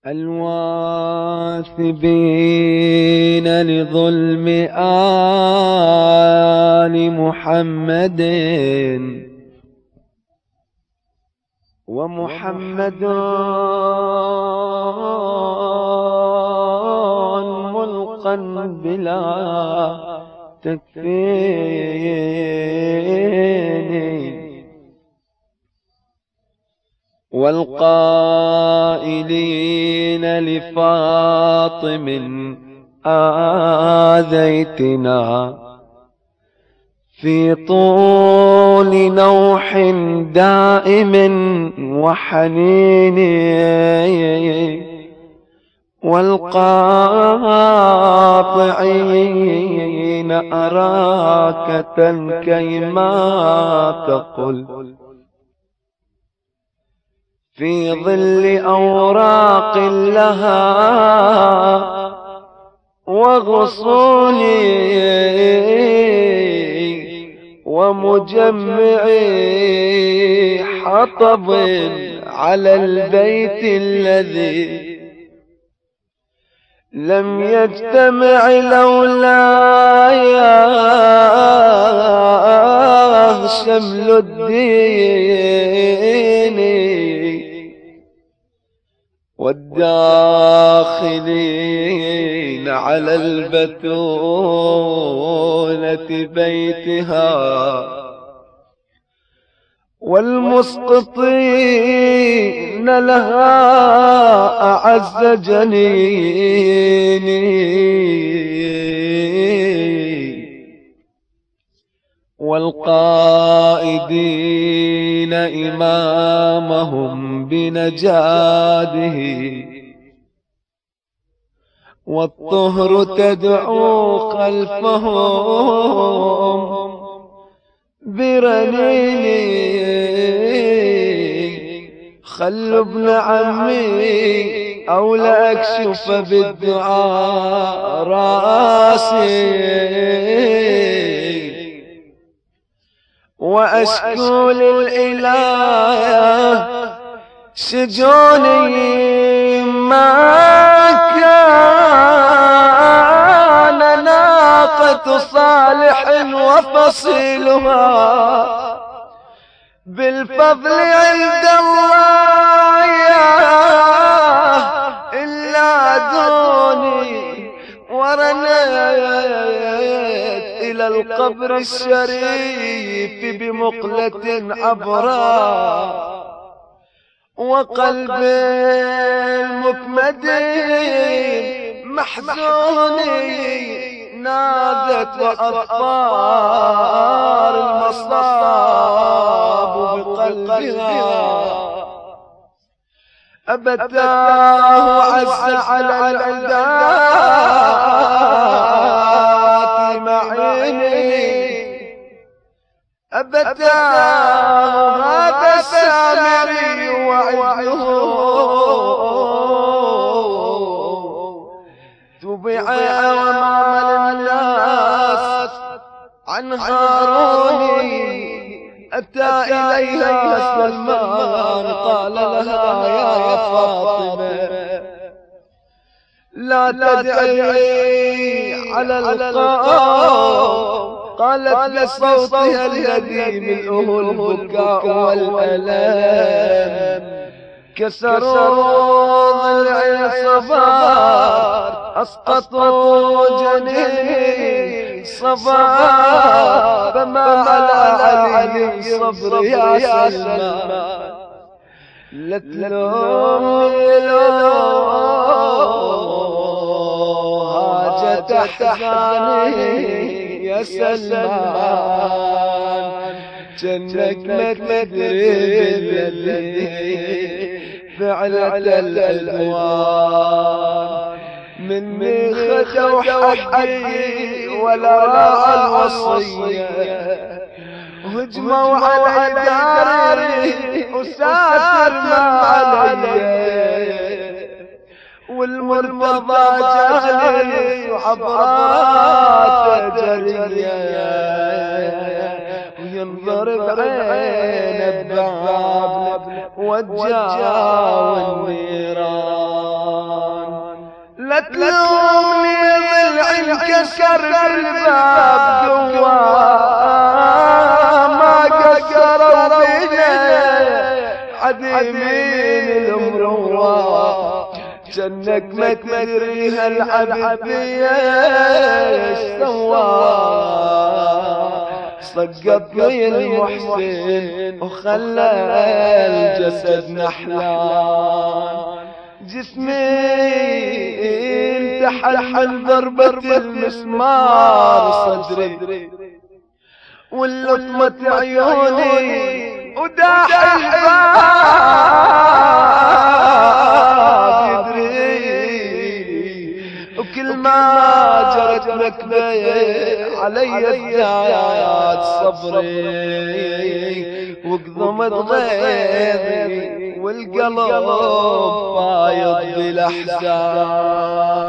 الواثبين لظلم آل محمد ومحمد ملقا بلا تكفين والقائلين لفاطم آذيتنا في طول نوح دائم وحنين والقاطعين أراكة كيما تقل في ظل أوراق لها وغصون ومجمع حطب على البيت الذي لم يجتمع لولاياه شمل الدين والداخلين على البتولة بيتها والمسقطين لها أعز جنين والقائدين إمامهم بنجاده والطهر تدعو خلفهم برنين خلوا ابن عمي أو لأكشف بالدعاء راسي وأشكو للإله شجوني ما كان ناقة صالح وفصيلها بالفضل عند الله إلا دوني ورنيت إلى القبر الشريف بمقلة عبراء وقلب المكمد محزوني نادت وأطفال المصاب بقلبها أبتاه عز على العدات معيني أبتاه هذا السامري وعده تبع أمام الناس عن هاروني أتى إليها سلمان قال لها يا فاطمة لا تدعي على القوم قالت لصوتها الذي ملؤه البكاء والألم كسروا ضلع صبار أسقطوا جنين صبار فما على علي صبر يا سلمان لا تلومي حاجة أحزاني يا سلمان جنك ما تدري بالذي فعلت الألوان مني خدوا حقي ولا راعى الوصية هجموا على داري وساتر ما علي والمرتضى جاني وعبرات جرية وينظر بعين الباب وجاء والنيران سكر بالباب قوة ما قصروا بينا عديمين المروة جنك ما تدري هالعبد بيش سوا سقطني المحسن وخلى الجسد نحلان جسمي انتحل من ضربة المسمار صدري واللطمة عيوني وداح الباب يدري وكل ما جرت مكبي علي ازداد صبري وقضمت غيظي والقلب فايض بالاحزان